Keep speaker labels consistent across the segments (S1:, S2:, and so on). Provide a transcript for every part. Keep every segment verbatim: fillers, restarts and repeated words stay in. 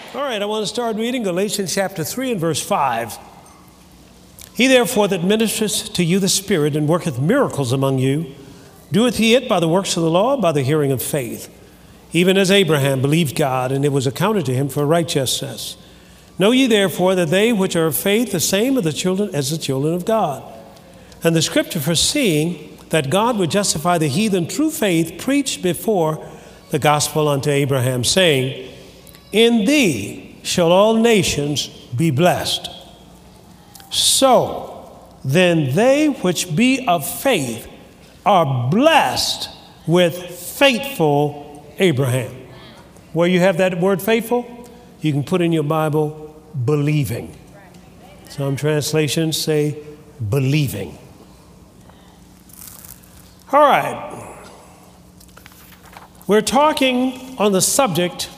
S1: All right, I want to start reading Galatians chapter three and verse five. He therefore that ministers to you the Spirit and worketh miracles among you, doeth he it by the works of the law, by the hearing of faith? Even as Abraham believed God, and it was accounted to him for righteousness. Know ye therefore that they which are of faith, the same are the children as the children of God. And the scripture foreseeing that God would justify the heathen through faith, preached before the gospel unto Abraham, saying, in thee shall all nations be blessed. So then they which be of faith are blessed with faithful Abraham. Where you have that word faithful, you can put in your Bible, believing. Some translations say believing. All right. We're talking on the subject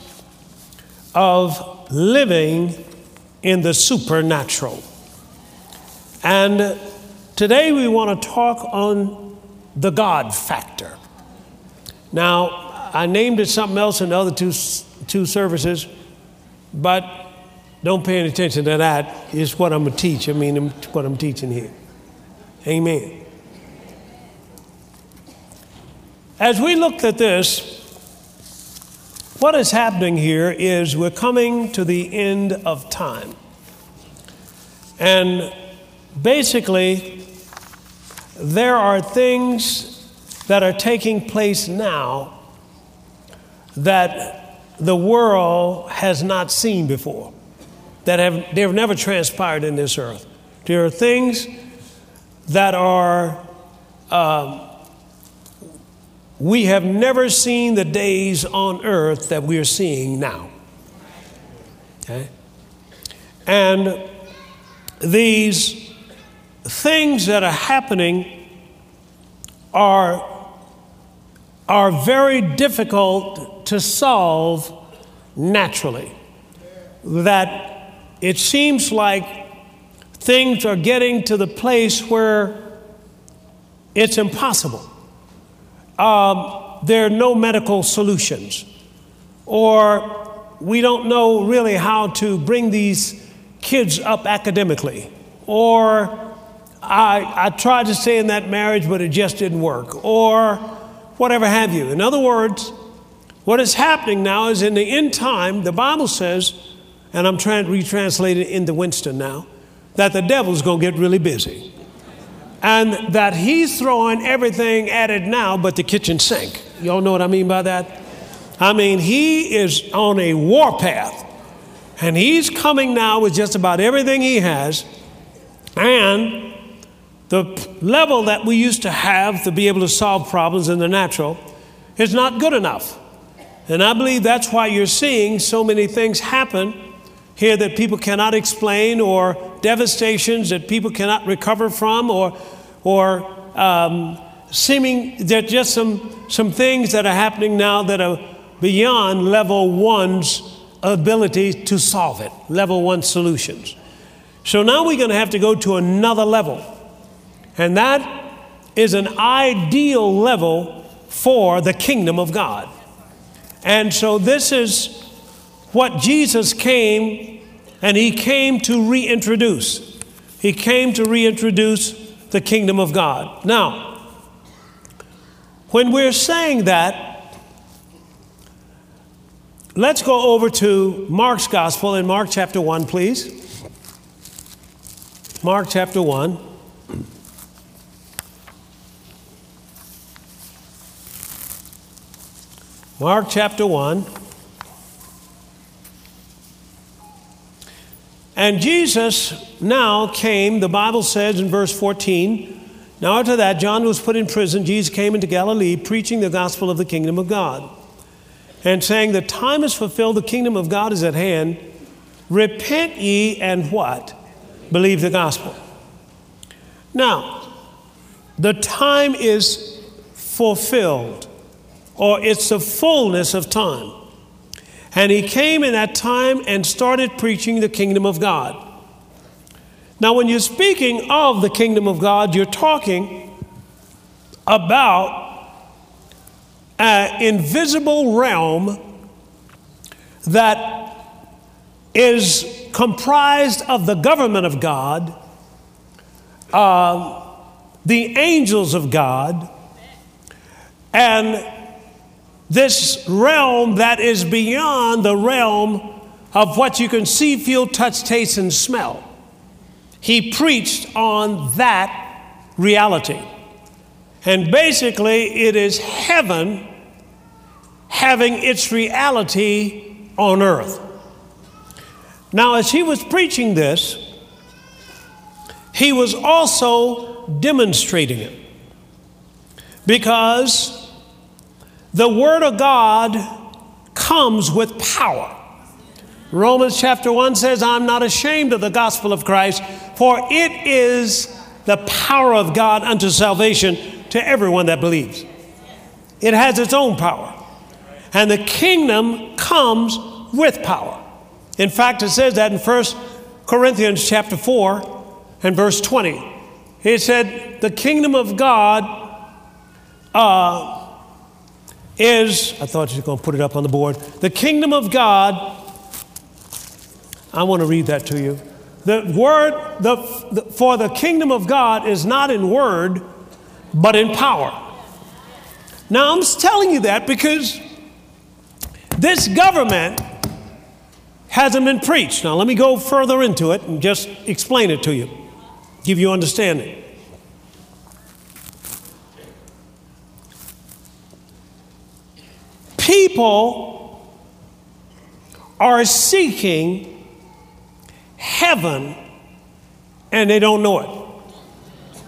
S1: of living in the supernatural. And today we want to talk on the God factor. Now, I named it something else in the other two, two services, but don't pay any attention to that. It's what I'm going to teach. I mean, what I'm teaching here. Amen. As we looked at this, what is happening here is we're coming to the end of time. And basically, there are things that are taking place now that the world has not seen before, that have they've never transpired in this earth. There are things that are, uh, we have never seen the days on earth that we're seeing now. Okay? And these things that are happening are, are very difficult to solve naturally. That it seems like things are getting to the place where it's impossible. Um, there are no medical solutions, or we don't know really how to bring these kids up academically, or I, I tried to stay in that marriage, but it just didn't work, or whatever have you. In other words, what is happening now is in the end time, the Bible says, and I'm trying to retranslate it into Winston now, that the devil's going to get really busy. And that he's throwing everything at it now but the kitchen sink. Y'all know what I mean by that? I mean, he is on a warpath. And he's coming now with just about everything he has. And the level that we used to have to be able to solve problems in the natural is not good enough. And I believe that's why you're seeing so many things happen here that people cannot explain, or devastations that people cannot recover from, or or um, seeming that just some some things that are happening now that are beyond level one's ability to solve it, level one solutions. So now we're going to have to go to another level, and that is an ideal level for the kingdom of God. And so this is what Jesus came, and he came to reintroduce. He came to reintroduce the kingdom of God. Now, when we're saying that, let's go over to Mark's gospel in Mark chapter one, please. Mark chapter one. Mark chapter one. And Jesus now came, the Bible says in verse fourteen, now after that, John was put in prison. Jesus came into Galilee, preaching the gospel of the kingdom of God, and saying, the time is fulfilled, the kingdom of God is at hand. Repent ye and what? Believe the gospel. Now, the time is fulfilled, or it's the fullness of time. And he came in that time and started preaching the kingdom of God. Now, when you're speaking of the kingdom of God, you're talking about an invisible realm that is comprised of the government of God, uh, the angels of God, and this realm that is beyond the realm of what you can see, feel, touch, taste, and smell. He preached on that reality. And basically, it is heaven having its reality on earth. Now, as he was preaching this, he was also demonstrating it, because the Word of God comes with power. Romans chapter one says, I'm not ashamed of the gospel of Christ, for it is the power of God unto salvation to everyone that believes. It has its own power. And the kingdom comes with power. In fact, it says that in First Corinthians chapter four and verse twenty. It said, the kingdom of God uh, is, I thought you were going to put it up on the board. The kingdom of God, I want to read that to you. The word, the, the, for the kingdom of God is not in word, but in power. Now, I'm telling you that because this government hasn't been preached. Now, let me go further into it and just explain it to you, give you understanding. People are seeking heaven and they don't know it.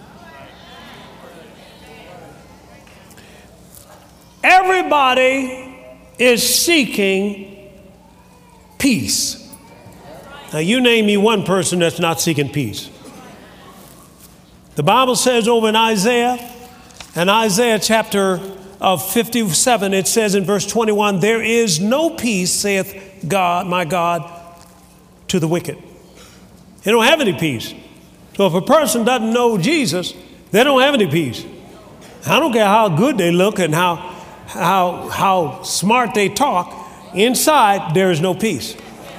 S1: Everybody is seeking peace. Now, you name me one person that's not seeking peace. The Bible says over in Isaiah, and Isaiah chapter of fifty-seven, it says in verse twenty-one, there is no peace, saith God, my God, to the wicked. They don't have any peace. So if a person doesn't know Jesus, they don't have any peace. I don't care how good they look and how, how, how smart they talk. Inside, there is no peace.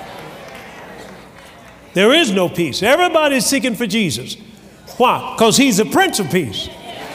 S1: There is no peace. Everybody's seeking for Jesus. Why? Because he's the Prince of Peace.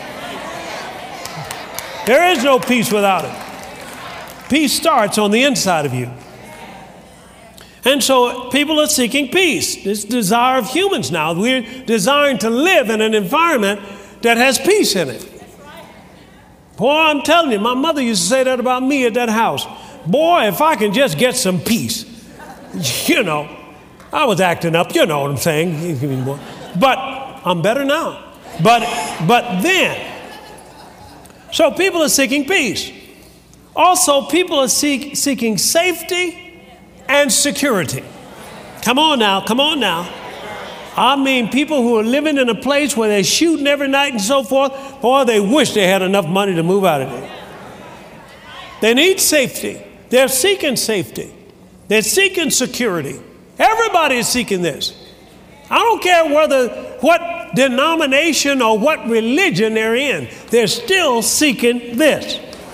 S1: There is no peace without it. Peace starts on the inside of you. And so people are seeking peace. This desire of humans now. We're desiring to live in an environment that has peace in it. Boy, I'm telling you, my mother used to say that about me at that house. Boy, if I can just get some peace. You know, I was acting up, you know what I'm saying. But I'm better now. But, but then, so people are seeking peace. Also, people are seek, seeking safety and security. Come on now, come on now. I mean, people who are living in a place where they're shooting every night and so forth, boy, they wish they had enough money to move out of there. They need safety. They're seeking safety. They're seeking security. Everybody is seeking this. I don't care whether what denomination or what religion they're in. They're still seeking this.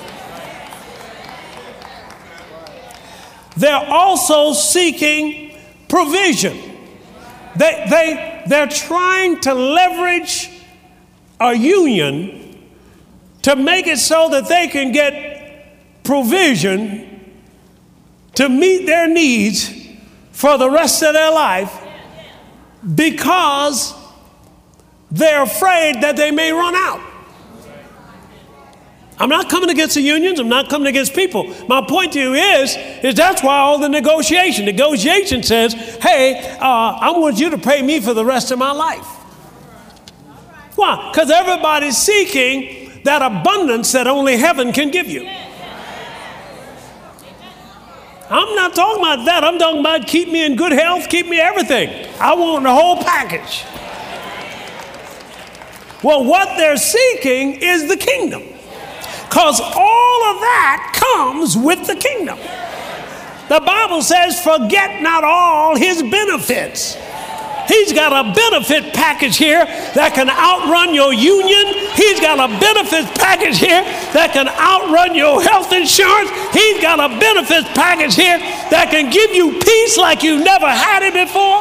S1: They're also seeking provision. They, they, they're trying to leverage a union to make it so that they can get provision to meet their needs for the rest of their life, because they're afraid that they may run out. I'm not coming against the unions. I'm not coming against people. My point to you is, is that's why all the negotiation. Negotiation says, hey, uh, I want you to pay me for the rest of my life. Why? Because everybody's seeking that abundance that only heaven can give you. I'm not talking about that. I'm talking about keep me in good health, keep me everything. I want the whole package. Well, what they're seeking is the kingdom. Because all of that comes with the kingdom. The Bible says, forget not all his benefits. He's got a benefit package here that can outrun your union. He's got a benefits package here that can outrun your health insurance. He's got a benefits package here that can give you peace like you never had it before.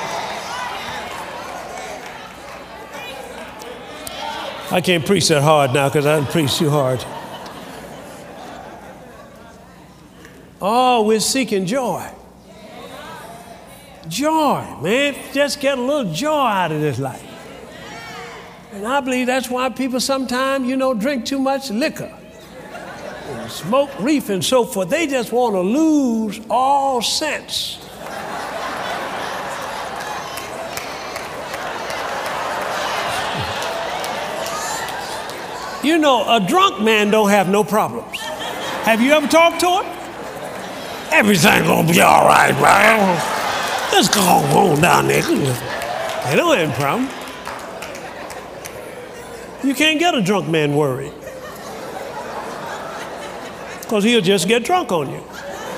S1: I can't preach that hard now because I didn't preach too hard. Oh, we're seeking joy. Joy, man. Just get a little joy out of this life. And I believe that's why people sometimes, you know, drink too much liquor, and smoke reef and so forth. They just want to lose all sense. You know, a drunk man don't have no problems. Have you ever talked to him? Everything's gonna be all right, man. Let's go on down there. They don't have a problem. You can't get a drunk man worried, because he'll just get drunk on you.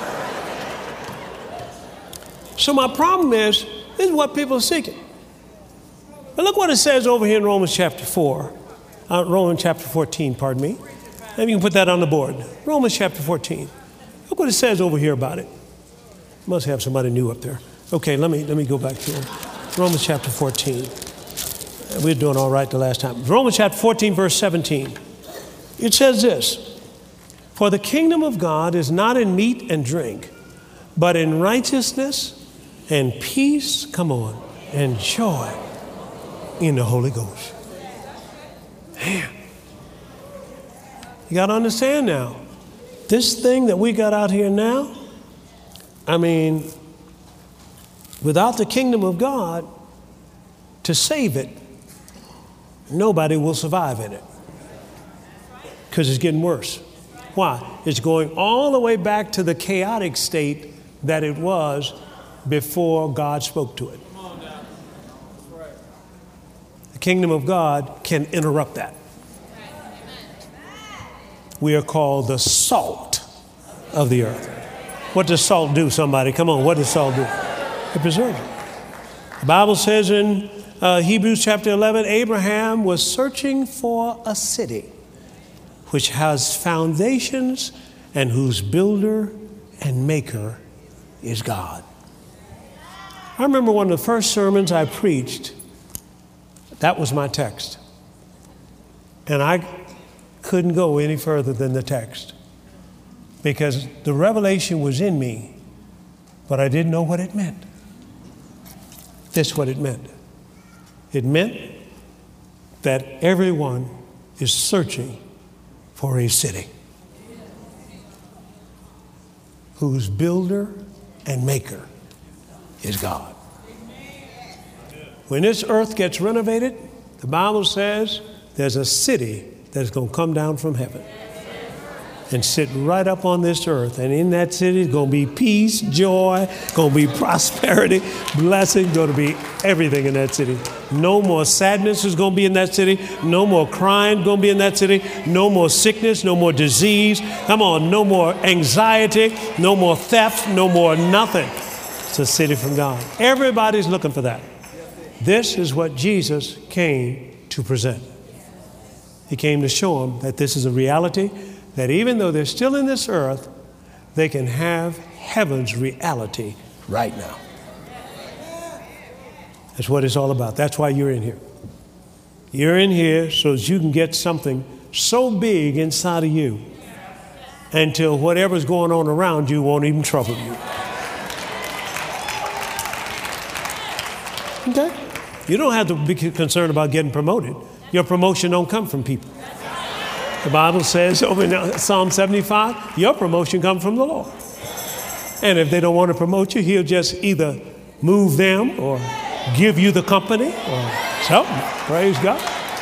S1: So my problem is, this is what people are seeking. But look what it says over here in Romans chapter four. Uh, Romans chapter fourteen, pardon me. Maybe you can put that on the board. Romans chapter fourteen. Look what it says over here about it. Must have somebody new up there. Okay, let me let me go back to it. Romans chapter fourteen. We were doing all right the last time. Romans chapter fourteen, verse seventeen. It says this: for the kingdom of God is not in meat and drink, but in righteousness and peace, come on, and joy in the Holy Ghost. Man, you got to understand now, this thing that we got out here now, I mean, without the kingdom of God to save it, nobody will survive in it, because it's getting worse. Why? It's going all the way back to the chaotic state that it was before God spoke to it. The kingdom of God can interrupt that. We are called the salt of the earth. What does salt do, somebody? Come on, what does salt do? It preserves it. The Bible says in uh, Hebrews chapter eleven, Abraham was searching for a city which has foundations and whose builder and maker is God. I remember one of the first sermons I preached, that was my text. And I couldn't go any further than the text, because the revelation was in me, but I didn't know what it meant. This is what it meant. It meant that everyone is searching for a city whose builder and maker is God. When this earth gets renovated, the Bible says there's a city that's going to come down from heaven and sit right up on this earth. And in that city is going to be peace, joy, going to be prosperity, blessing, going to be everything in that city. No more sadness is going to be in that city. No more crying going to be in that city. No more sickness, no more disease. Come on, no more anxiety, no more theft, no more nothing. It's a city from God. Everybody's looking for that. This is what Jesus came to present. He came to show them that this is a reality, that even though they're still in this earth, they can have heaven's reality right now. That's what it's all about. That's why you're in here. You're in here so that you can get something so big inside of you until whatever's going on around you won't even trouble you. Okay? You don't have to be concerned about getting promoted. Your promotion don't come from people. The Bible says over in Psalm seventy-five, your promotion comes from the Lord. And if they don't want to promote you, he'll just either move them or give you the company or something. Praise God.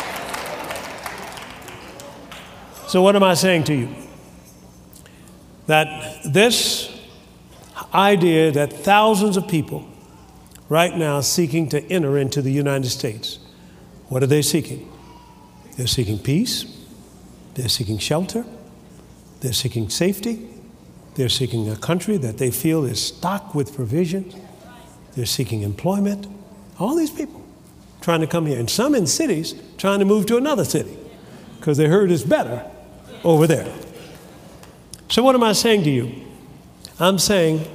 S1: So what am I saying to you? That this idea that thousands of people right now seeking to enter into the United States, what are they seeking? They're seeking peace. They're seeking shelter. They're seeking safety. They're seeking a country that they feel is stocked with provisions. They're seeking employment. All these people trying to come here. And some in cities trying to move to another city because they heard it's better over there. So what am I saying to you? I'm saying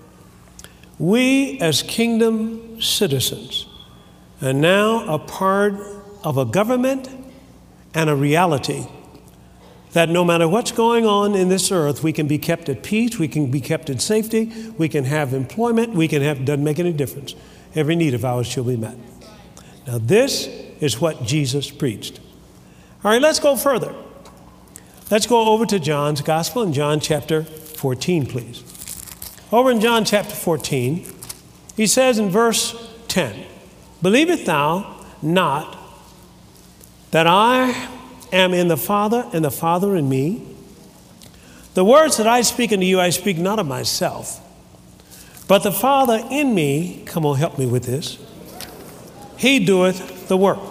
S1: we as kingdom citizens are now a part of a government and a reality that no matter what's going on in this earth, we can be kept at peace, we can be kept in safety, we can have employment, we can have, doesn't make any difference. Every need of ours shall be met. Now this is what Jesus preached. All right, let's go further. Let's go over to John's Gospel in John chapter fourteen, please. Over in John chapter fourteen, he says in verse ten, "Believest thou not that I am in the Father and the Father in me? The words that I speak unto you, I speak not of myself, but the Father in me," come on, help me with this, "he doeth the work."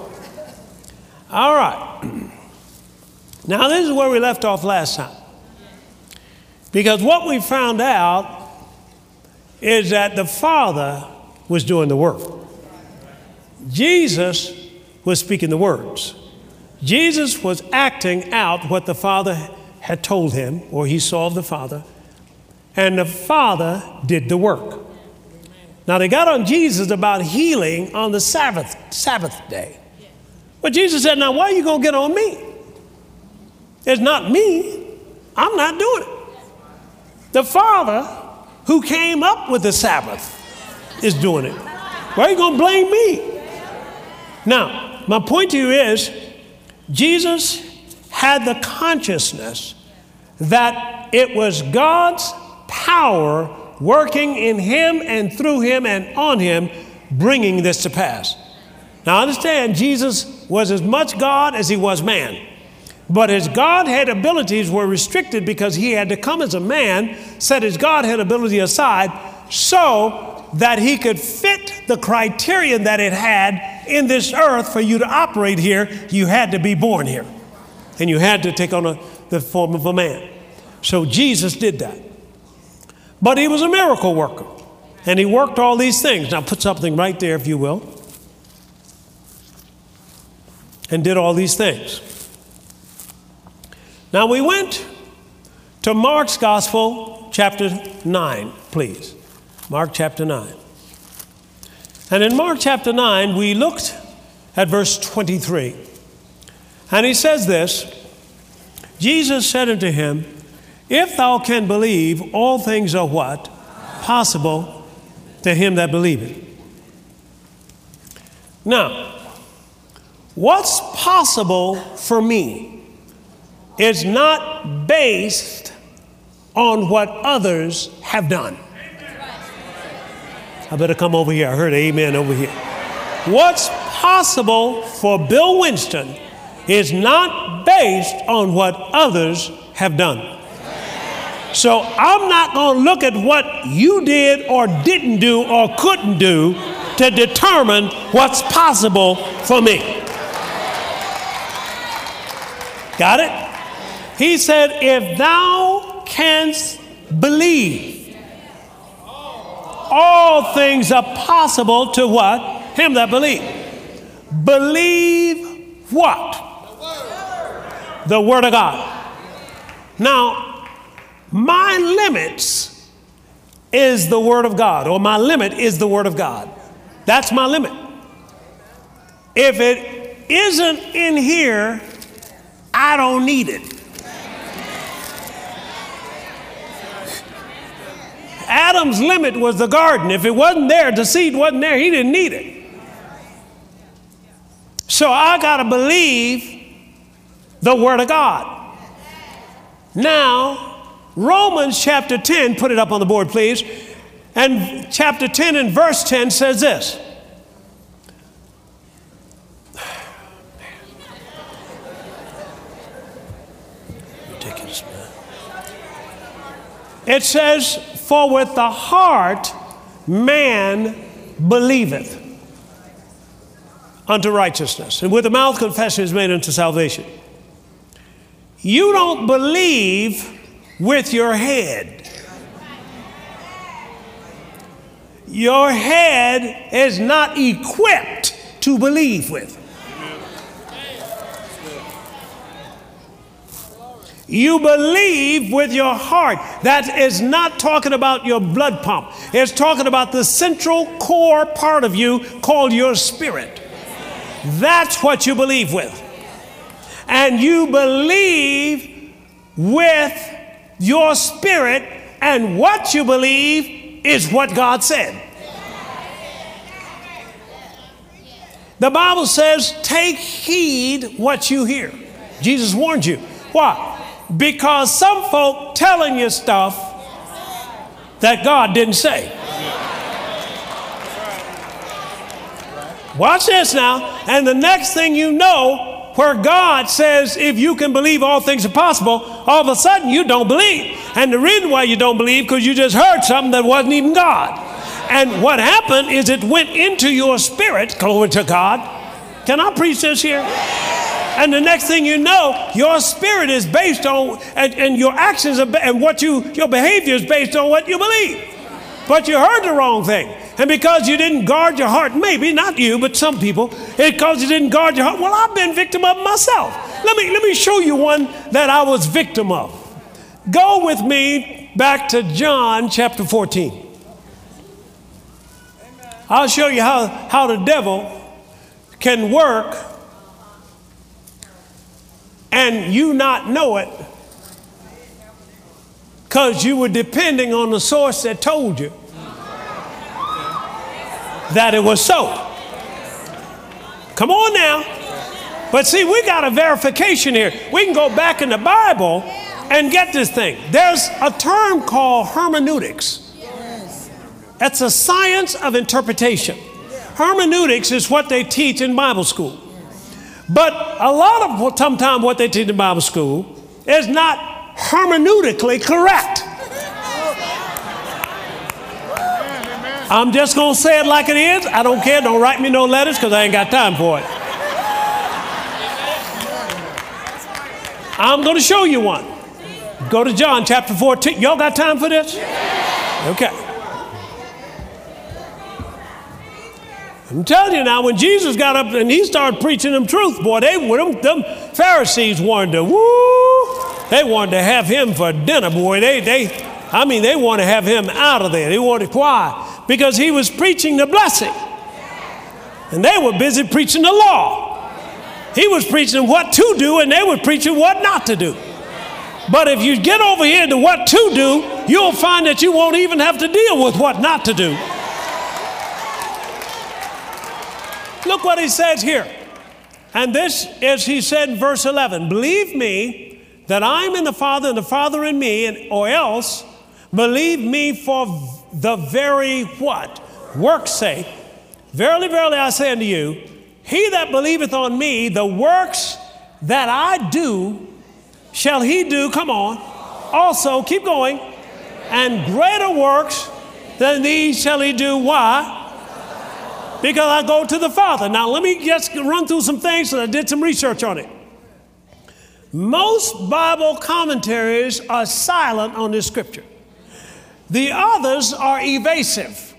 S1: All right. Now, this is where we left off last time. Because what we found out is that the Father was doing the work. Jesus was speaking the words. Jesus was acting out what the Father had told him, or he saw of the Father, and the Father did the work. Now, they got on Jesus about healing on the Sabbath, Sabbath day. But Jesus said, now, why are you going to get on me? It's not me. I'm not doing it. The Father who came up with the Sabbath is doing it. Why are you going to blame me? Now, my point to you is, Jesus had the consciousness that it was God's power working in him and through him and on him, bringing this to pass. Now understand, Jesus was as much God as he was man. But his Godhead abilities were restricted because he had to come as a man, set his Godhead ability aside so that he could fit the criterion that it had in this earth. For you to operate here, you had to be born here. And you had to take on a, the form of a man. So Jesus did that. But he was a miracle worker. And he worked all these things. Now put something right there, if you will. And did all these things. Now we went to Mark's Gospel, chapter nine, please. Mark chapter nine. And in Mark chapter nine, we looked at verse twenty-three. And he says this, Jesus said unto him, if thou can believe, all things are what? Possible to him that believeth. Now, what's possible for me is not based on what others have done. I better come over here. I heard amen over here. What's possible for Bill Winston is not based on what others have done. So I'm not going to look at what you did or didn't do or couldn't do to determine what's possible for me. Got it? He said, if thou canst believe, all things are possible to what? Him that believe. Believe what? The Word of God. Now, my limits is the Word of God, or my limit is the Word of God. That's my limit. If it isn't in here, I don't need it. Adam's limit was the garden. If it wasn't there, the seed wasn't there, he didn't need it. So I got to believe the Word of God. Now, Romans chapter ten, put it up on the board, please. And chapter ten and verse ten says this. Ridiculous, man. It says, for with the heart man believeth unto righteousness, and with the mouth confession is made unto salvation. You don't believe with your head. your head is not equipped to believe with. You believe with your heart. That is not talking about your blood pump. It's talking about the central core part of you called your spirit. That's what you believe with. And you believe with your spirit, and what you believe is what God said. The Bible says, take heed what you hear. Jesus warned you. Why? Because some folk telling you stuff that God didn't say. Watch this now. And the next thing you know, where God says, if you can believe all things are possible, all of a sudden you don't believe. And the reason why you don't believe, because you just heard something that wasn't even God. And what happened is it went into your spirit, glory to God. Can I preach this here? And the next thing you know, your spirit is based on, and, and your actions are, and what you, your behavior is based on what you believe. But you heard the wrong thing. And because you didn't guard your heart, maybe not you, but some people, it's because you didn't guard your heart. Well, I've been victim of myself. Let me, let me show you one that I was victim of. Go with me back to John chapter fourteen. I'll show you how, how the devil can work and you not know it because you were depending on the source that told you that it was so. Come on now. But see, we got a verification here. We can go back in the Bible and get this thing. There's a term called hermeneutics. That's a science of interpretation. Hermeneutics is what they teach in Bible school. But a lot of what, sometimes what they teach in Bible school is not hermeneutically correct. I'm just going to say it like it is. I don't care. Don't write me no letters because I ain't got time for it. I'm going to show you one. Go to John chapter fourteen. Y'all got time for this? Okay. I'm telling you now, when Jesus got up and he started preaching them truth, boy, they them, them Pharisees wanted to, woo, they wanted to have him for dinner, boy. They, they, I mean, they wanted to have him out of there. They wanted why? Because he was preaching the blessing. And they were busy preaching the law. He was preaching what to do, and they were preaching what not to do. But if you get over here to what to do, you'll find that you won't even have to deal with what not to do. Look what he says here. And this is, he said in verse eleven, believe me that I'm in the Father and the Father in me, and or else believe me for the very what? Work's sake. Verily, verily, I say unto you, he that believeth on me, the works that I do, shall he do, come on, also, keep going, and greater works than these shall he do. Why? Because I go to the Father. Now, let me just run through some things, so I did some research on it. Most Bible commentaries are silent on this scripture. The others are evasive.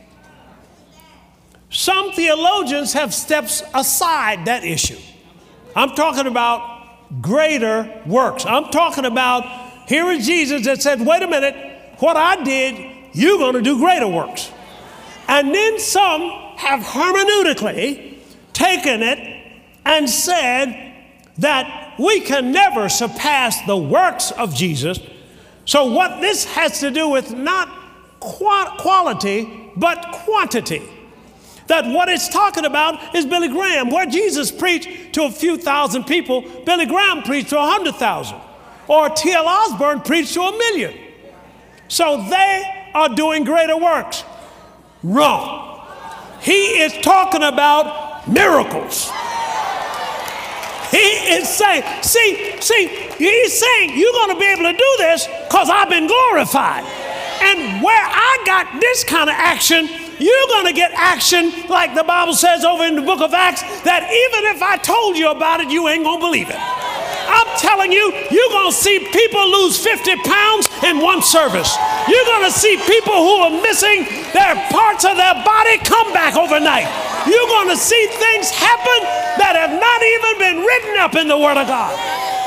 S1: Some theologians have stepped aside that issue. I'm talking about greater works. I'm talking about, here is Jesus that said, wait a minute, what I did, you're going to do greater works. And then some have hermeneutically taken it and said that we can never surpass the works of Jesus. So what this has to do with not quality, but quantity. That what it's talking about is Billy Graham. Where Jesus preached to a few thousand people, Billy Graham preached to a hundred thousand. Or T L Osborne preached to a million. So they are doing greater works. Wrong. He is talking about miracles. He is saying, see, see, he's saying you're going to be able to do this because I've been glorified. And where I got this kind of action, you're going to get action like the Bible says over in the book of Acts, that even if I told you about it, you ain't going to believe it. I'm telling you, you're going to see people lose fifty pounds in one service. You're going to see people who are missing their parts of their body come back overnight. You're going to see things happen that have not even been written up in the Word of God.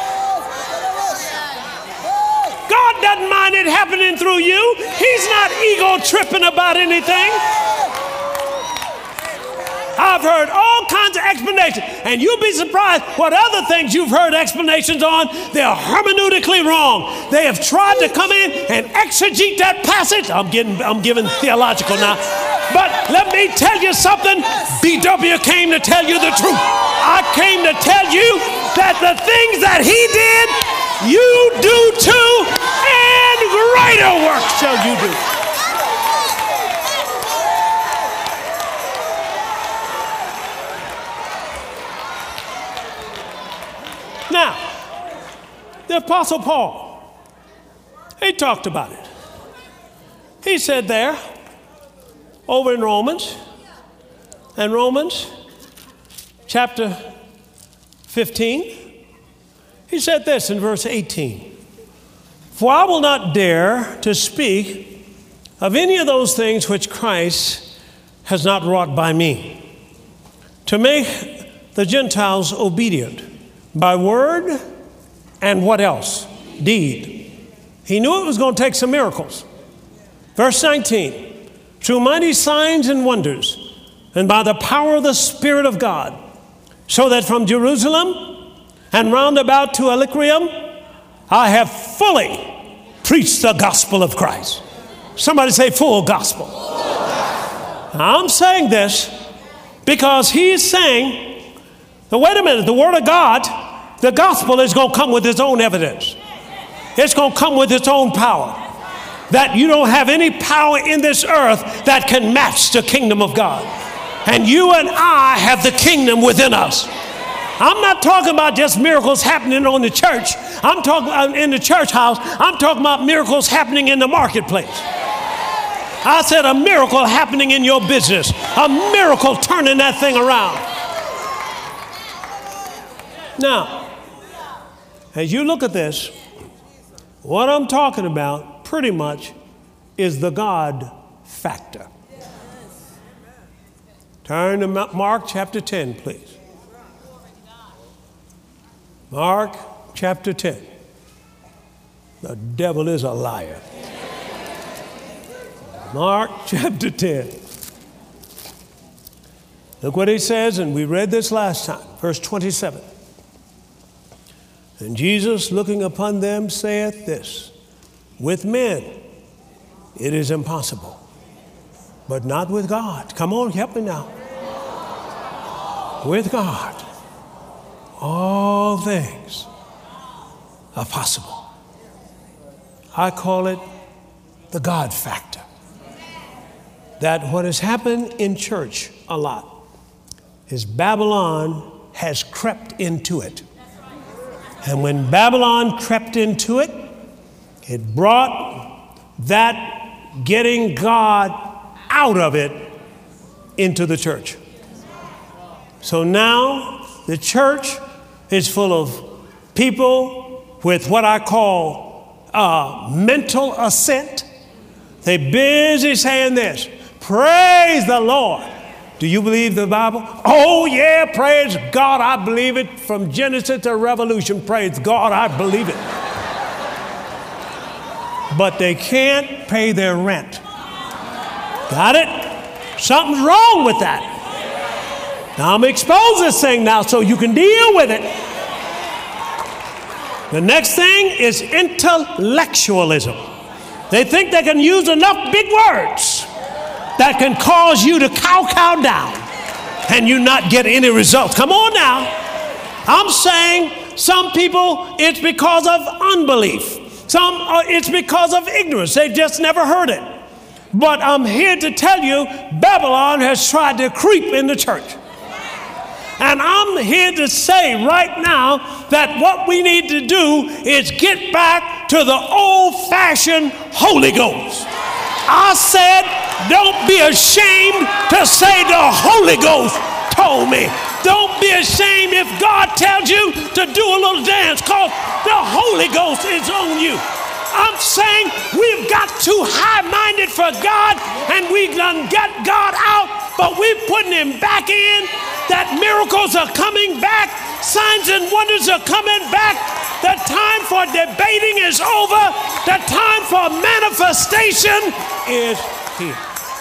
S1: God doesn't mind it happening through you. He's not ego tripping about anything. I've heard all kinds of explanations, and you'll be surprised what other things you've heard explanations on. They're hermeneutically wrong. They have tried to come in and exegete that passage. I'm getting, I'm giving theological now. But let me tell you something. B W came to tell you the truth. I came to tell you that the things that he did, you do too, and greater works shall you do. Now, the Apostle Paul, he talked about it. He said there, over in Romans, and Romans chapter fifteen, he said this in verse eighteen. For I will not dare to speak of any of those things which Christ has not wrought by me, to make the Gentiles obedient by word and what else? Deed. He knew it was going to take some miracles. Verse nineteen, through mighty signs and wonders, and by the power of the Spirit of God, so that from Jerusalem and round about to Illyricum, I have fully preached the gospel of Christ. Somebody say full gospel. Now, I'm saying this because he's saying, now wait a minute, the Word of God, the gospel is going to come with its own evidence. It's going to come with its own power. That you don't have any power in this earth that can match the kingdom of God. And you and I have the kingdom within us. I'm not talking about just miracles happening on the church. I'm talking about in the church house. I'm talking about miracles happening in the marketplace. I said a miracle happening in your business. A miracle turning that thing around. Now, as you look at this, what I'm talking about pretty much is the God factor. Turn to Mark chapter ten, please. Mark chapter ten. The devil is a liar. Mark chapter ten. Look what he says, and we read this last time, verse twenty-seven. And Jesus, looking upon them, saith this, with men it is impossible, but not with God. Come on, help me now. With God, all things are possible. I call it the God factor. That what has happened in church a lot is Babylon has crept into it. And when Babylon crept into it, it brought that getting God out of it into the church. So now the church is full of people with what I call uh, mental assent. They're busy saying this, praise the Lord. Do you believe the Bible? Oh, yeah, praise God, I believe it. From Genesis to Revolution, praise God, I believe it. But they can't pay their rent. Got it? Something's wrong with that. Now, I'm exposing this thing now so you can deal with it. The next thing is intellectualism. They think they can use enough big words that can cause you to cow cow down and you not get any results. Come on now. I'm saying some people, it's because of unbelief. Some, uh, it's because of ignorance. They've just never heard it. But I'm here to tell you, Babylon has tried to creep in the church. And I'm here to say right now that what we need to do is get back to the old-fashioned Holy Ghost. I said, don't be ashamed to say the Holy Ghost told me. Don't be ashamed if God tells you to do a little dance, because the Holy Ghost is on you. I'm saying we've got too high-minded for God, and we done got God out, but we're putting him back in. That miracles are coming back. Signs and wonders are coming back. The time for debating is over. The time for manifestation is here.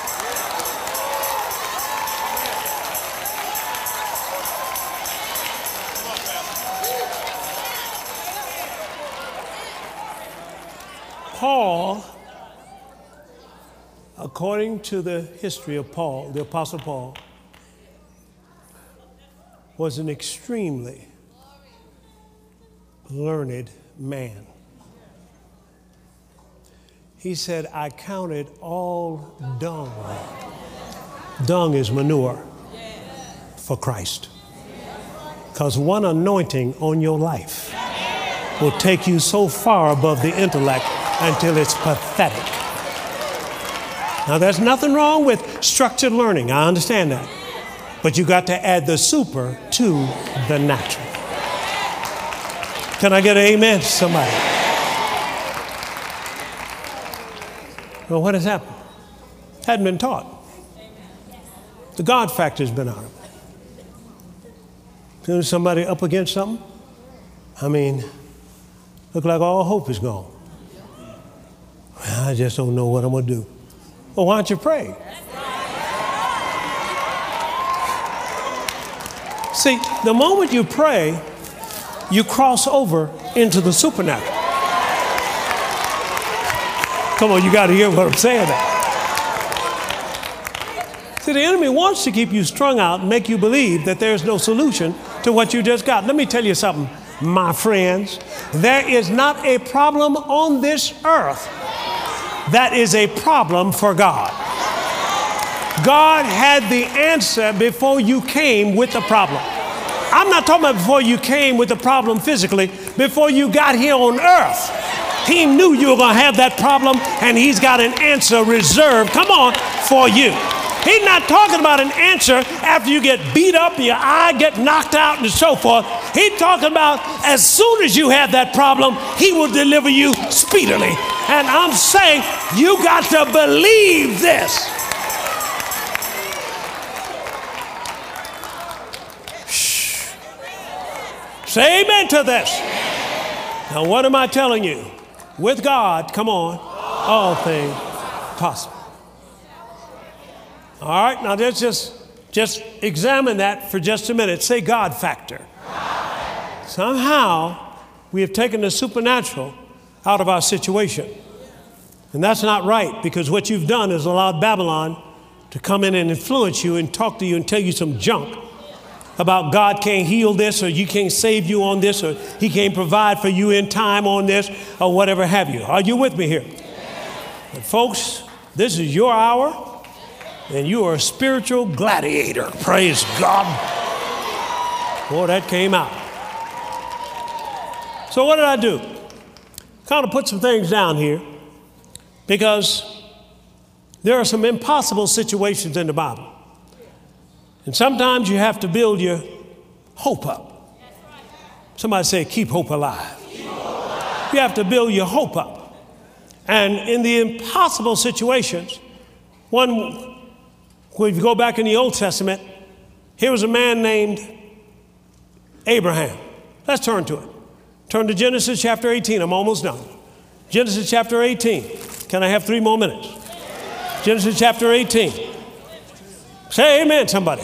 S1: Paul, according to the history of Paul, the Apostle Paul, was an extremely learned man. He said, I counted all dung. Dung is manure for Christ. Because one anointing on your life will take you so far above the intellect until it's pathetic. Now, there's nothing wrong with structured learning. I understand that. But you got to add the super to the natural. Can I get an amen, somebody? Well, what has happened? Hadn't been taught. The God factor's been out of it. Soon as somebody up against something, I mean, look like all hope is gone. I just don't know what I'm going to do. Well, why don't you pray? See, the moment you pray, you cross over into the supernatural. Come on, you got to hear what I'm saying there. See, the enemy wants to keep you strung out and make you believe that there's no solution to what you just got. Let me tell you something, my friends. There is not a problem on this earth that is a problem for God. God had the answer before you came with the problem. I'm not talking about before you came with the problem physically, before you got here on earth. He knew you were going to have that problem, and he's got an answer reserved, come on, for you. He's not talking about an answer after you get beat up, your eye get knocked out, and so forth. He's talking about as soon as you have that problem, he will deliver you speedily. And I'm saying you got to believe this. Shh. Say amen to this. Now, what am I telling you? With God, come on, all things possible. All right, now let's just, just examine that for just a minute. Say God factor. Somehow, we have taken the supernatural out of our situation. And that's not right, because what you've done is allowed Babylon to come in and influence you and talk to you and tell you some junk about God can't heal this, or you can't save you on this, or he can't provide for you in time on this, or whatever have you. Are you with me here? But folks, this is your hour. And you are a spiritual gladiator. Praise God. Boy, that came out. So what did I do? Kind of put some things down here, because there are some impossible situations in the Bible. And sometimes you have to build your hope up. Somebody say, keep hope alive. Keep hope alive. You have to build your hope up. And in the impossible situations, one... If you go back in the Old Testament, here was a man named Abraham. Let's turn to it. Turn to Genesis chapter eighteen. I'm almost done. Genesis chapter eighteen. Can I have three more minutes? Genesis chapter eighteen. Say amen, somebody.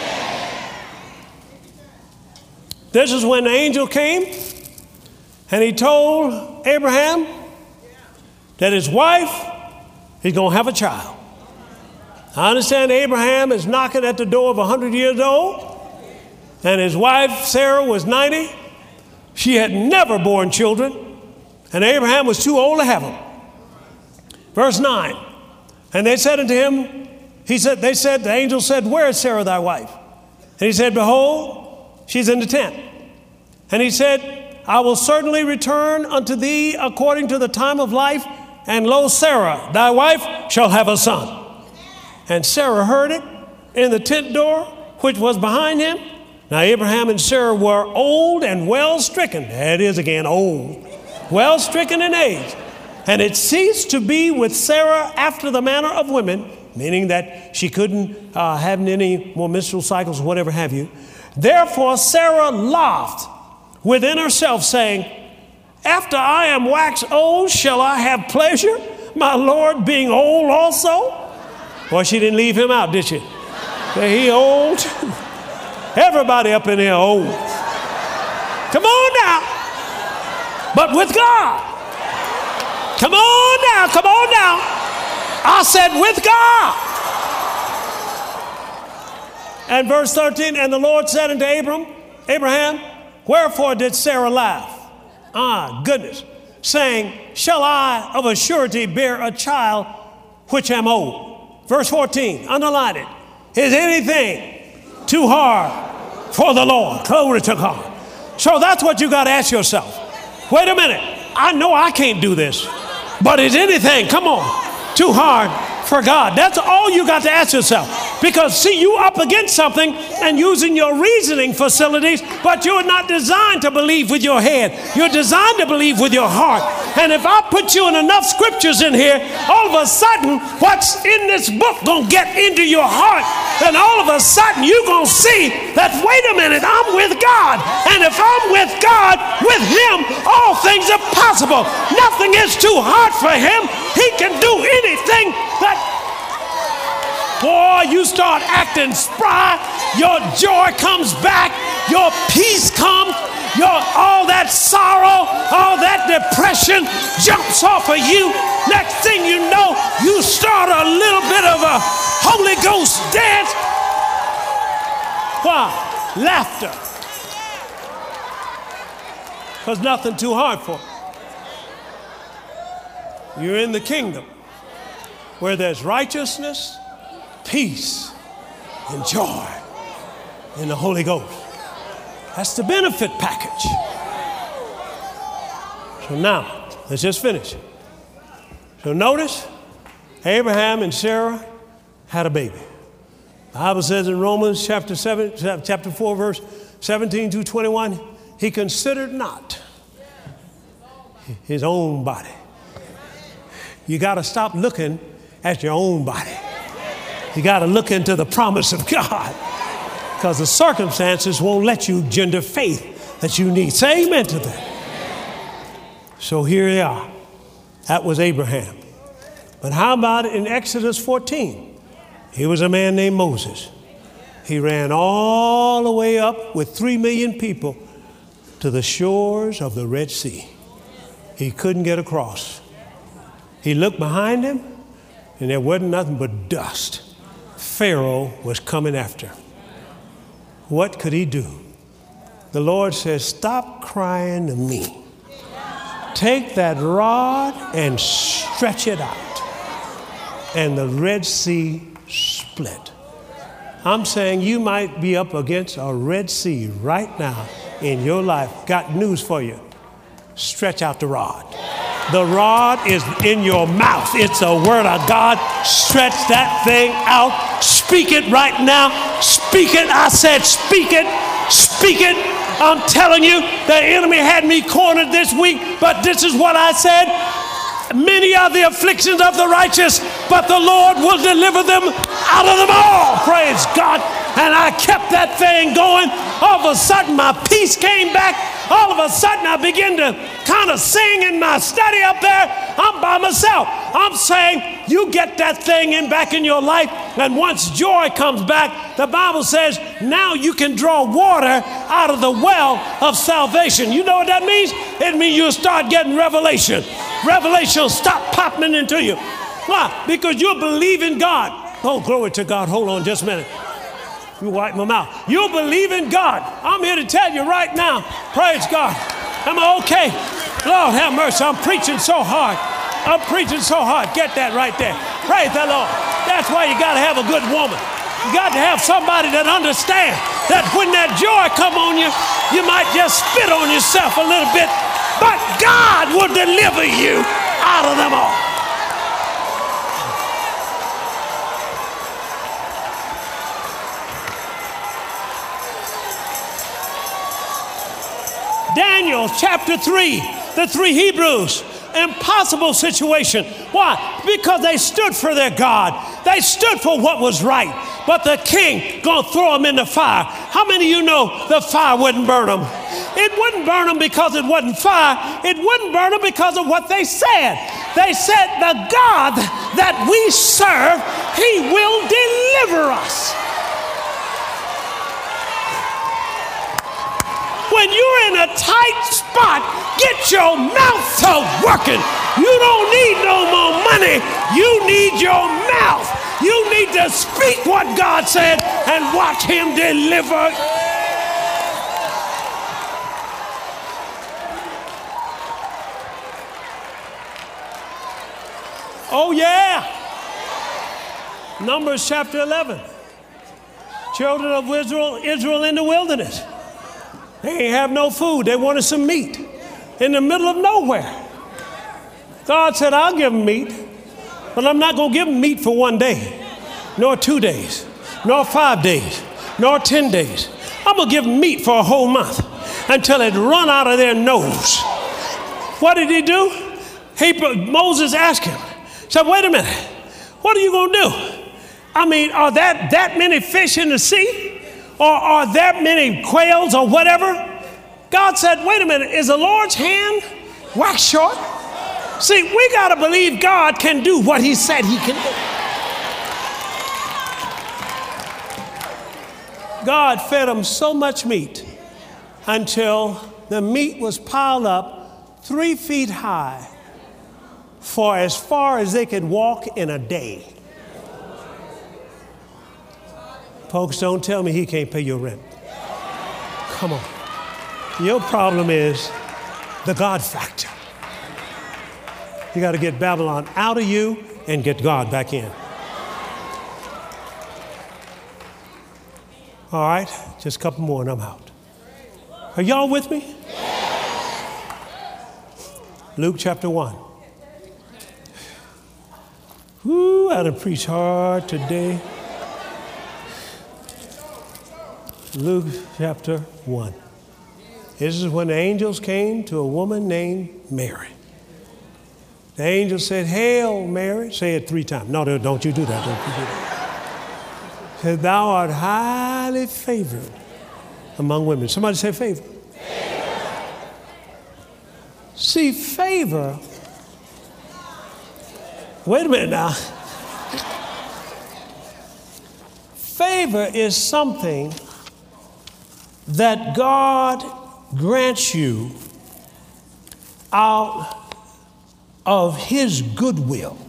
S1: This is when the angel came and he told Abraham that his wife is going to have a child. I understand Abraham is knocking at the door of one hundred years old, and his wife Sarah was ninety. She had never borne children, and Abraham was too old to have them. Verse nine, and they said unto him, he said, they said, the angel said, where is Sarah thy wife? And he said, behold, she's in the tent. And he said, I will certainly return unto thee according to the time of life, and lo, Sarah, thy wife, shall have a son. And Sarah heard it in the tent door, which was behind him. Now Abraham and Sarah were old and well stricken. There it is again, old. Well stricken in age. And it ceased to be with Sarah after the manner of women, meaning that she couldn't uh, have any more menstrual cycles or whatever have you. Therefore Sarah laughed within herself, saying, after I am waxed old, shall I have pleasure, my Lord being old also? Boy, she didn't leave him out, did she? Say, he old. Everybody up in here old. Come on now. But with God. Come on now, come on now. I said with God. And verse thirteen, and the Lord said unto Abram, Abraham, wherefore did Sarah laugh? Ah, goodness. Saying, shall I of a surety bear a child which am old? Verse fourteen, underline it. Is anything too hard for the Lord? Glory to God. So that's what you got to ask yourself. Wait a minute. I know I can't do this. But is anything, come on, too hard for God? That's all you got to ask yourself. Because see, you up against something and using your reasoning facilities, but you're not designed to believe with your head. You're designed to believe with your heart. And if I put you in enough scriptures in here, all of a sudden, what's in this book gonna get into your heart. And all of a sudden, you're gonna see that, wait a minute, I'm with God. And if I'm with God, with him, all things are possible. Nothing is too hard for him. He can do anything that, boy, you start acting spry, your joy comes back, your peace comes, your all that sorrow, all that depression jumps off of you. Next thing you know, you start a little bit of a Holy Ghost dance. Why? Laughter. Because nothing too hard for it. You're in the kingdom where there's righteousness, peace, and joy in the Holy Ghost. That's the benefit package. So now, let's just finish. So notice, Abraham and Sarah had a baby. The Bible says in Romans chapter seven, chapter four, verse seventeen to twenty-one, he considered not his own body. You got to stop looking at your own body. You got to look into the promise of God, because the circumstances won't let you gender faith that you need. Say amen to that. So here they are. That was Abraham. But how about in Exodus fourteen? He was a man named Moses. He ran all the way up with three million people to the shores of the Red Sea. He couldn't get across. He looked behind him, and there wasn't nothing but dust. Pharaoh was coming after. What could he do? The Lord says, stop crying to me. Take that rod and stretch it out. And the Red Sea split. I'm saying you might be up against a Red Sea right now in your life. Got news for you. Stretch out the rod. The rod is in your mouth. It's a word of God. Stretch that thing out. Speak it right now. Speak it. I said speak it. Speak it. I'm telling you, the enemy had me cornered this week, but this is what I said. Many are the afflictions of the righteous, but the Lord will deliver them out of them all. Praise God. And I kept that thing going. All of a sudden, my peace came back. All of a sudden, I began to kind of sing in my study up there. I'm by myself. I'm saying, you get that thing in back in your life, and once joy comes back, the Bible says, now you can draw water out of the well of salvation. You know what that means? It means you'll start getting revelation. Revelation will stop popping into you. Why? Because you believe in God. Oh, glory to God. Hold on just a minute. You wipe my mouth. You believe in God. I'm here to tell you right now. Praise God. Am I okay? Lord have mercy. I'm preaching so hard. I'm preaching so hard. Get that right there. Praise the Lord. That's why you got to have a good woman. You got to have somebody that understands that when that joy come on you, you might just spit on yourself a little bit, but God will deliver you out of them all. Daniel chapter three, the three Hebrews, impossible situation. Why? Because they stood for their God. They stood for what was right. But the king gonna throw them in the fire. How many of you know the fire wouldn't burn them? It wouldn't burn them because it wasn't fire. It wouldn't burn them because of what they said. They said, the God that we serve, he will deliver us. When you're in a tight spot, get your mouth to working. You don't need no more money. You need your mouth. You need to speak what God said and watch him deliver. Oh, yeah. Numbers chapter eleven. Children of Israel, Israel in the wilderness. They ain't have no food. They wanted some meat in the middle of nowhere. God said, I'll give them meat, but I'm not going to give them meat for one day, nor two days, nor five days, nor ten days. I'm going to give them meat for a whole month until it run out of their nose. What did he do? He, Moses asked him, said, wait a minute, what are you going to do? I mean, are that that many fish in the sea? Or are that many quails or whatever? God said, wait a minute, is the Lord's hand wax short? See, we got to believe God can do what he said he can do. God fed them so much meat until the meat was piled up three feet high for as far as they could walk in a day. Folks, don't tell me he can't pay your rent. Come on. Your problem is the God factor. You got to get Babylon out of you and get God back in. All right, just a couple more and I'm out. Are y'all with me? Luke chapter one. Whoo, I done preached hard today. Luke chapter one. This is when the angels came to a woman named Mary. The angel said, Hail, Mary. Say it three times. No, don't you do that. Don't you do that. Said, thou art highly favored among women. Somebody say favor. Favor. See, favor. Wait a minute now. Favor is something that God grants you out of his goodwill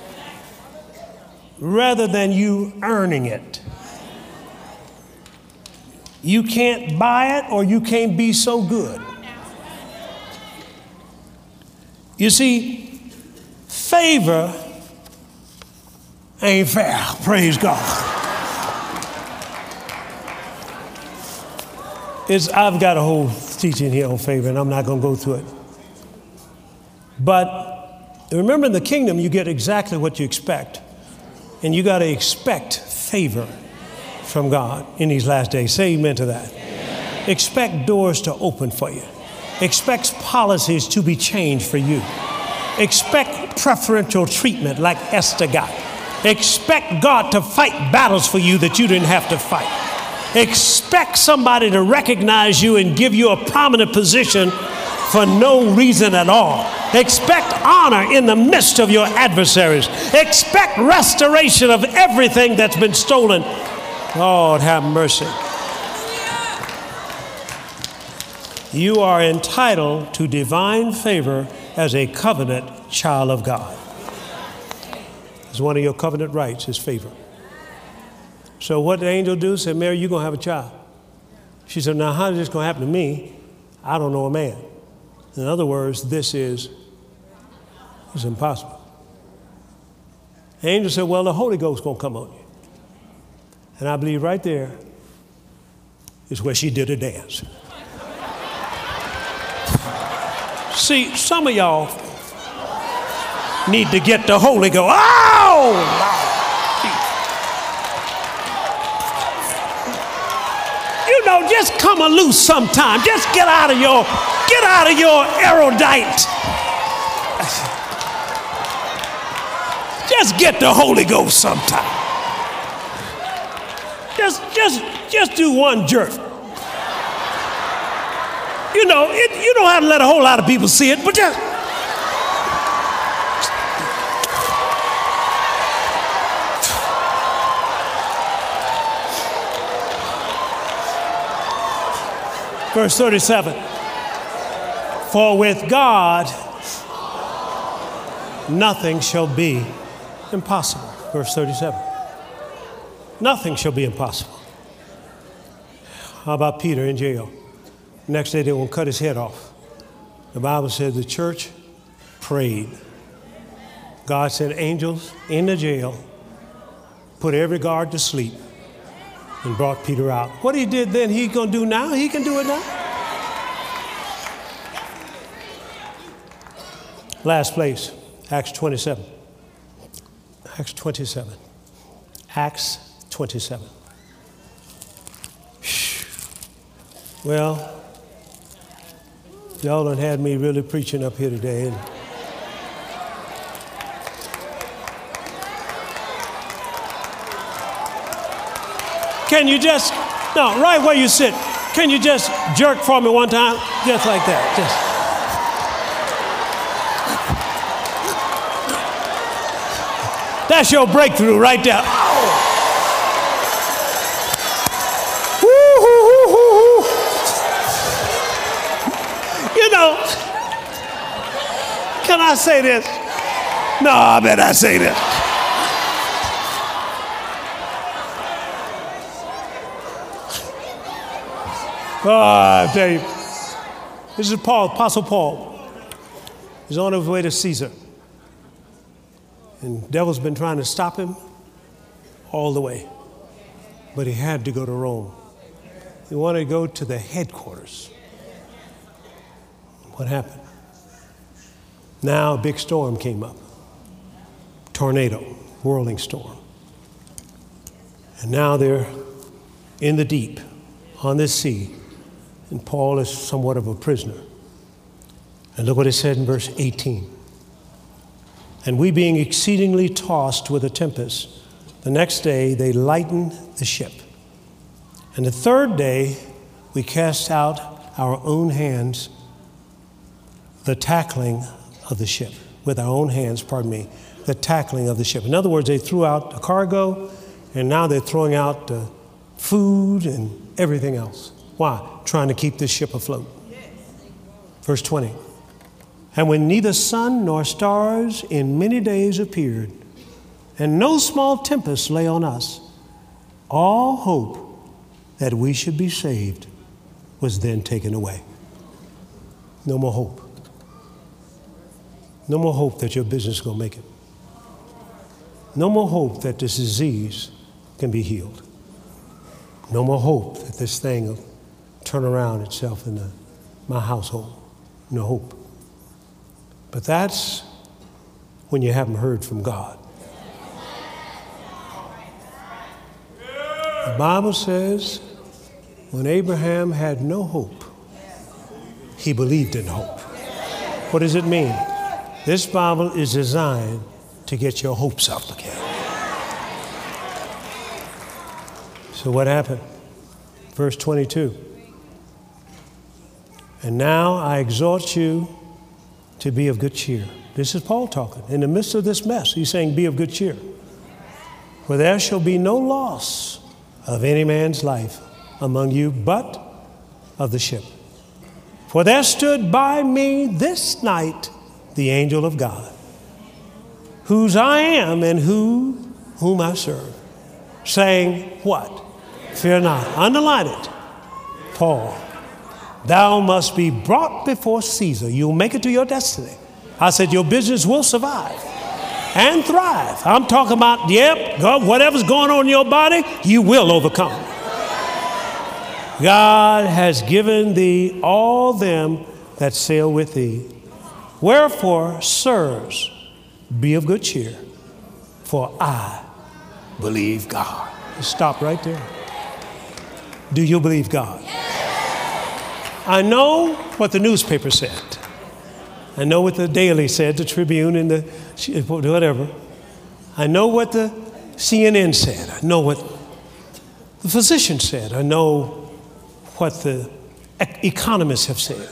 S1: rather than you earning it. You can't buy it or you can't be so good. You see, favor ain't fair. Praise God. It's, I've got a whole teaching here on favor, and I'm not going to go through it. But remember, in the kingdom, you get exactly what you expect. And you got to expect favor from God in these last days. Say amen to that. Amen. Expect doors to open for you. Expect policies to be changed for you. Expect preferential treatment like Esther got. Expect God to fight battles for you that you didn't have to fight. Expect somebody to recognize you and give you a prominent position for no reason at all. Expect honor in the midst of your adversaries. Expect restoration of everything that's been stolen. Lord, have mercy. You are entitled to divine favor as a covenant child of God. It's one of your covenant rights is favor. So what did the angel do? Said, Mary, you're going to have a child. She said, now how is this going to happen to me? I don't know a man. In other words, this is, is impossible. The angel said, well, the Holy Ghost is going to come on you. And I believe right there is where she did a dance. See, some of y'all need to get the Holy Ghost. Oh! You know, just come a loose sometime. Just get out of your, Get out of your erudite. Just get the Holy Ghost sometime. Just, just, just do one jerk. You know, it, you don't have to let a whole lot of people see it, but just. Verse thirty-seven. For with God, nothing shall be impossible. Verse thirty-seven. Nothing shall be impossible. How about Peter in jail? Next day they won't cut his head off. The Bible said the church prayed. God sent angels in the jail, put every guard to sleep, and brought Peter out. What he did then, he's going to do now. He can do it now. Last place, Acts twenty-seven. Acts twenty-seven. Acts twenty-seven. Well, y'all done had me really preaching up here today. And can you just, no, right where you sit, can you just jerk for me one time? Just like that, just. That's your breakthrough right there. Oh. Woo, hoo, hoo, hoo, hoo. You know, can I say this? No, I bet I say this. Oh, I tell you, this is Paul, Apostle Paul. He's on his way to Caesar. And the devil's been trying to stop him all the way. But he had to go to Rome. He wanted to go to the headquarters. What happened? Now a big storm came up. Tornado, whirling storm. And now they're in the deep, on this sea. And Paul is somewhat of a prisoner. And look what it said in verse eighteen. And we being exceedingly tossed with a tempest, the next day they lightened the ship. And the third day we cast out our own hands, the tackling of the ship, with our own hands, pardon me, the tackling of the ship. In other words, they threw out the cargo, and now they're throwing out the food and everything else. Why? Trying to keep this ship afloat. Verse twenty. And when neither sun nor stars in many days appeared, and no small tempest lay on us, all hope that we should be saved was then taken away. No more hope. No more hope that your business is going to make it. No more hope that this disease can be healed. No more hope that this thing will turn around itself in the, my household. No hope. But that's when you haven't heard from God. The Bible says when Abraham had no hope, he believed in hope. What does it mean? This Bible is designed to get your hopes up again. So what happened? Verse twenty-two. And now I exhort you to be of good cheer. This is Paul talking. In the midst of this mess, he's saying, be of good cheer. For there shall be no loss of any man's life among you, but of the ship. For there stood by me this night the angel of God, whose I am and who, whom I serve, saying, what? Fear not. Underline it. Paul. Thou must be brought before Caesar. You'll make it to your destiny. I said your business will survive and thrive. I'm talking about, yep, God, whatever's going on in your body, you will overcome. God has given thee all them that sail with thee. Wherefore, sirs, be of good cheer, for I believe God. Stop right there. Do you believe God? I know what the newspaper said. I know what the Daily said, the Tribune and the whatever. I know what the C N N said. I know what the physician said. I know what the economists have said.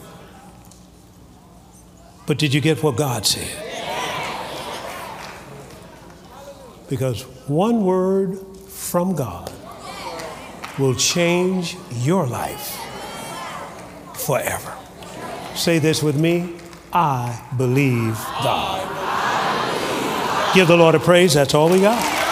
S1: But did you get what God said? Because one word from God will change your life forever. Say this with me. I believe God. Give the Lord a praise. That's all we got.